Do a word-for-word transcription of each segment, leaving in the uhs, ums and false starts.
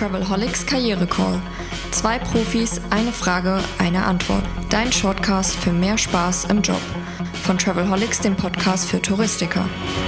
Travelholics Karriere Call. Zwei Profis, eine Frage, eine Antwort. Dein Shortcast für mehr Spaß im Job. Von Travelholics, dem Podcast für Touristiker.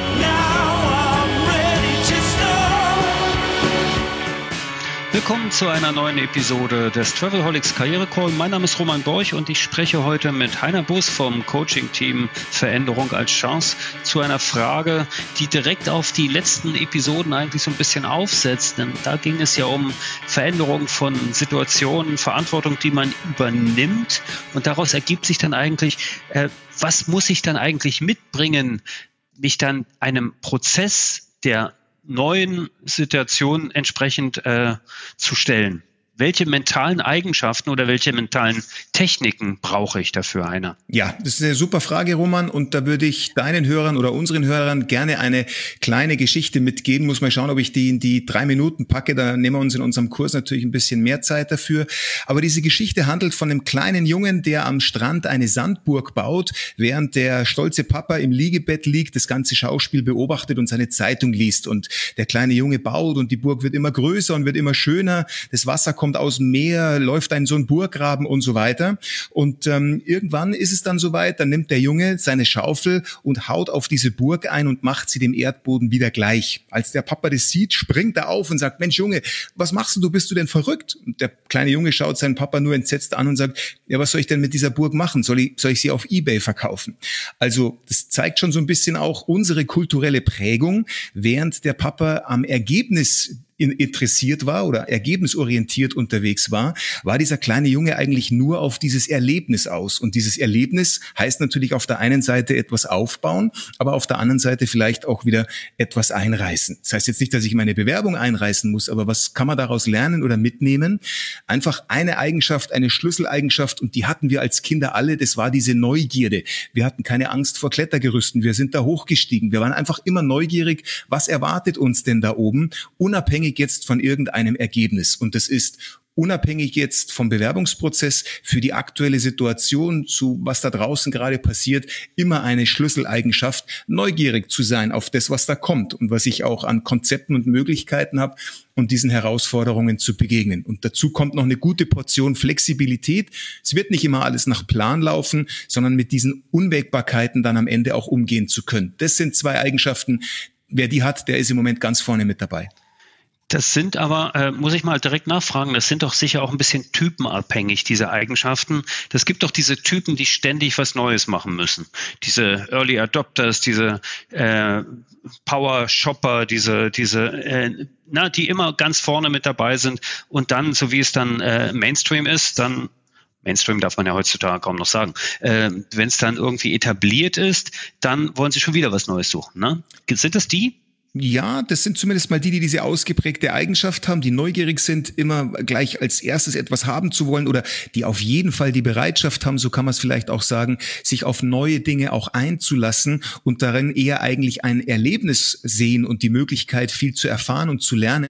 Willkommen zu einer neuen Episode des Travelholics Karriere Call. Mein Name ist Roman Borch und ich spreche heute mit Heiner Bus vom Coaching-Team Veränderung als Chance zu einer Frage, die direkt auf die letzten Episoden eigentlich so ein bisschen aufsetzt. Denn da ging es ja um Veränderung von Situationen, Verantwortung, die man übernimmt. Und daraus ergibt sich dann eigentlich, äh, was muss ich dann eigentlich mitbringen, mich dann einem Prozess der neuen Situationen entsprechend äh, zu stellen. Welche mentalen Eigenschaften oder welche mentalen Techniken brauche ich dafür, Heiner? Ja, das ist eine super Frage, Roman. Und da würde ich deinen Hörern oder unseren Hörern gerne eine kleine Geschichte mitgeben. Muss mal schauen, ob ich die in die drei Minuten packe. Da nehmen wir uns in unserem Kurs natürlich ein bisschen mehr Zeit dafür. Aber diese Geschichte handelt von einem kleinen Jungen, der am Strand eine Sandburg baut, während der stolze Papa im Liegebett liegt, das ganze Schauspiel beobachtet und seine Zeitung liest. Und der kleine Junge baut und die Burg wird immer größer und wird immer schöner. Das Wasser kommt kommt aus dem Meer, läuft ein so ein Burggraben und so weiter. Und ähm, irgendwann ist es dann soweit, dann nimmt der Junge seine Schaufel und haut auf diese Burg ein und macht sie dem Erdboden wieder gleich. Als der Papa das sieht, springt er auf und sagt, Mensch Junge, was machst du, bist du denn verrückt? Und der kleine Junge schaut seinen Papa nur entsetzt an und sagt, ja, was soll ich denn mit dieser Burg machen? Soll ich, soll ich sie auf eBay verkaufen? Also das zeigt schon so ein bisschen auch unsere kulturelle Prägung, während der Papa am Ergebnis interessiert war oder ergebnisorientiert unterwegs war, war dieser kleine Junge eigentlich nur auf dieses Erlebnis aus. Und dieses Erlebnis heißt natürlich auf der einen Seite etwas aufbauen, aber auf der anderen Seite vielleicht auch wieder etwas einreißen. Das heißt jetzt nicht, dass ich meine Bewerbung einreißen muss, aber was kann man daraus lernen oder mitnehmen? Einfach eine Eigenschaft, eine Schlüsseleigenschaft, und die hatten wir als Kinder alle, das war diese Neugierde. Wir hatten keine Angst vor Klettergerüsten, wir sind da hochgestiegen. Wir waren einfach immer neugierig, was erwartet uns denn da oben, unabhängig jetzt von irgendeinem Ergebnis. Und das ist unabhängig jetzt vom Bewerbungsprozess für die aktuelle Situation, zu was da draußen gerade passiert, immer eine Schlüsseleigenschaft, neugierig zu sein auf das, was da kommt und was ich auch an Konzepten und Möglichkeiten habe, um diesen Herausforderungen zu begegnen. Und dazu kommt noch eine gute Portion Flexibilität. Es wird nicht immer alles nach Plan laufen, sondern mit diesen Unwägbarkeiten dann am Ende auch umgehen zu können. Das sind zwei Eigenschaften. Wer die hat, der ist im Moment ganz vorne mit dabei. Das sind aber, äh, muss ich mal direkt nachfragen, das sind doch sicher auch ein bisschen typenabhängig, diese Eigenschaften. Das gibt doch diese Typen, die ständig was Neues machen müssen. Diese Early Adopters, diese äh, Power Shopper, diese, diese, äh, na, die immer ganz vorne mit dabei sind und dann, so wie es dann äh, Mainstream ist, dann Mainstream darf man ja heutzutage kaum noch sagen. Äh, wenn es dann irgendwie etabliert ist, dann wollen sie schon wieder was Neues suchen. Ne? Sind das die? Ja, das sind zumindest mal die, die diese ausgeprägte Eigenschaft haben, die neugierig sind, immer gleich als erstes etwas haben zu wollen oder die auf jeden Fall die Bereitschaft haben, so kann man es vielleicht auch sagen, sich auf neue Dinge auch einzulassen und darin eher eigentlich ein Erlebnis sehen und die Möglichkeit, viel zu erfahren und zu lernen.